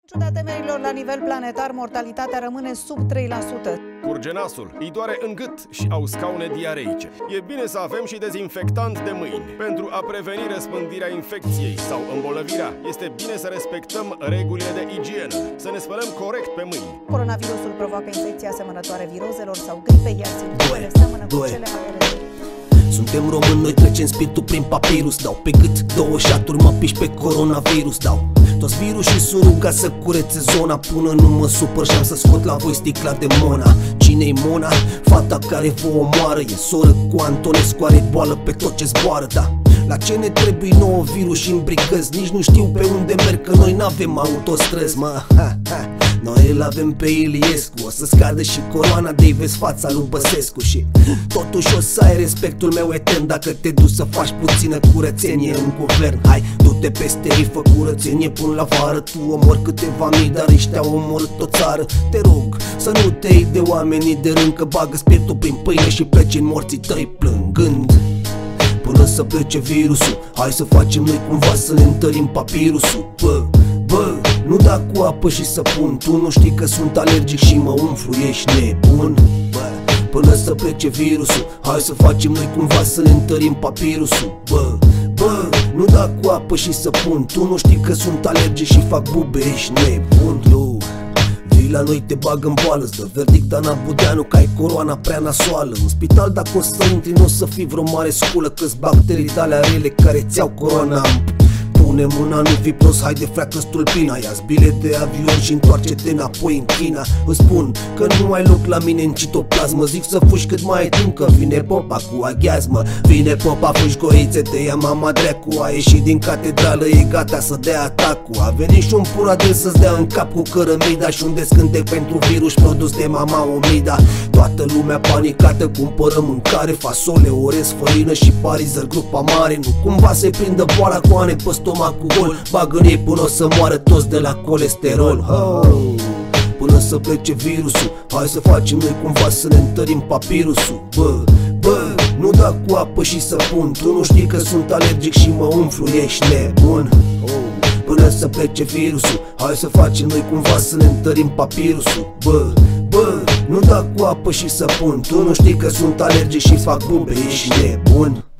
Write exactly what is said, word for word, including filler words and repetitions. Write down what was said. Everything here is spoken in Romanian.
În ciuda temerilor la nivel planetar, mortalitatea rămâne sub trei la sută. Curge nasul, îi doare în gât și au scaune diareice. E bine să avem și dezinfectant de mâini. Pentru a preveni răspândirea infecției sau îmbolnăvirea, este bine să respectăm regulile de igienă, să ne spălăm corect pe mâini. Coronavirusul provoacă infecții asemănătoare virozelor sau gripe, iar simptomele seamănă cu cele ale răcelii. Suntem români, noi trecem spiritul prin papirus. Dau pe gât două șaturi, mă piși pe coronavirus. Dau toți virusii sunt rugați să curețe zona, până nu mă supăr și am să scot la voi sticla de Mona. Cine-i Mona? Fata care vă omoară. E soră cu Antonescu, are boală pe tot ce zboară, da. La ce ne trebuie nouă virus și îmbricăți? Nici nu știu pe unde merg, că noi n-avem autostrăzi, mă, ha, ha. Noi îl avem pe Iliescu. O să scadă și coroana de-i vezi fața lui Băsescu. Și totuși o să ai respectul meu etern dacă te duci să faci puțină curățenie în guvern. Hai, du-te peste ei, fă curățenie până la vară. Tu omori câteva mii, dar ăștia au omorât o țară. Te rog să nu te iei de oamenii de rând, că bagă spiritul prin pâine și pleci în morții tăi plângând. Până să plece virusul, hai să facem noi cumva să ne întărim papirusul. Bă, bă, nu da cu apă și săpun. Tu nu știi că sunt alergic și mă umflu, ești nebun? Bă, până să plece virusul, hai să facem noi cumva să ne întărim papirusul. Bă, bă, nu da cu apă și săpun. Tu nu știi că sunt alergic și fac bube, ești nebun? Eu vii la noi, te bag în boală, îți dă verdict Ana Budeanu că ai coroana prea nasoală. În spital dacă o să intri, n-o să fii vreo mare sculă, că-s bacterii tale rele care ți-au corona. Pune mâna, nu fi prost, haide freacă stulpina. Ia-ți bilet de avion și întoarce-te înapoi în China. Îți spun că nu ai loc la mine în citoplasmă. Zic să fugi cât mai ai timp, că vine popa cu aghiazmă. Vine popa, fugi goițe, te ia mama dreacu. A ieșit din catedrală, e gata să dea atacul. A venit și un puradel să-ți dea în cap cu cărămida și un descântec pentru virus produs de mama Omida. Toată lumea panicată, cumpără mâncare, fasole, orez, făină și parizer, grupa mare. Nu cumva să-i prindă boala cu ane pe stomac cu gol, bagă în ei până o să moară toți de la colesterol. Oh, până să plece virusul, hai să facem noi cumva să ne întărim papirusul. Bă, bă, nu da cu apă și săpun. Tu nu știi că sunt alergic și mă umflu, ești nebun? Oh, până să plece virusul, hai să facem noi cumva să ne întărim papirusul. Bă, bă, nu da cu apă și săpun. Tu nu știi că sunt alergic și fac bube, ești nebun?